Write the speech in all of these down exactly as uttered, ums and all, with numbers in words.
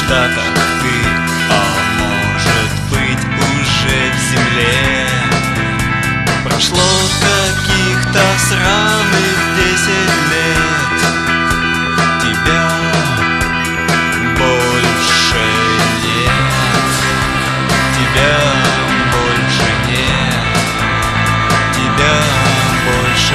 всегда как ты, а может быть уже в земле. Прошло каких-то сраных десять лет, тебя больше нет, тебя больше нет, тебя больше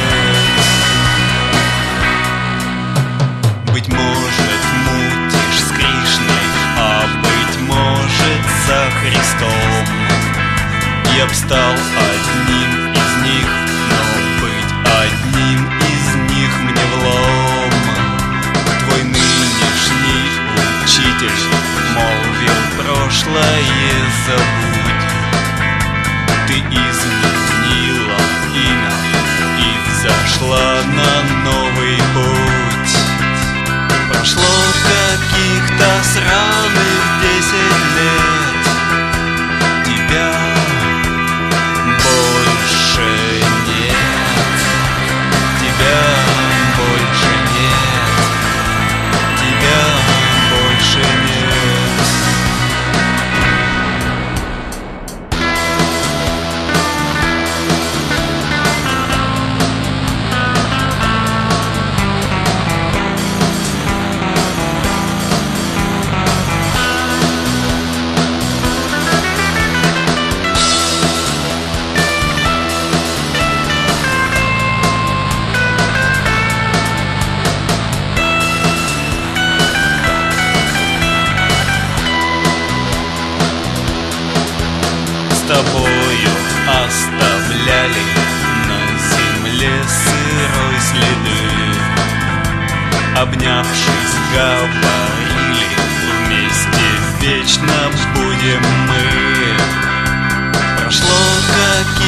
нет. Быть может, мутишь с Кришной, а быть может, за Христом. Я б стал одним из них, но быть одним из них мне влом. Твой нынешний учитель молвил: прошлое забудь. Ты изменила имя и взошла на новый путь. Прошло каких-то сраных десять лет, тебя больше нет, тебя больше нет, тебя больше нет. С тобою оставляли на земле сырой следы, обнявшись, говорили: вместе вечно будем мы. Прошло как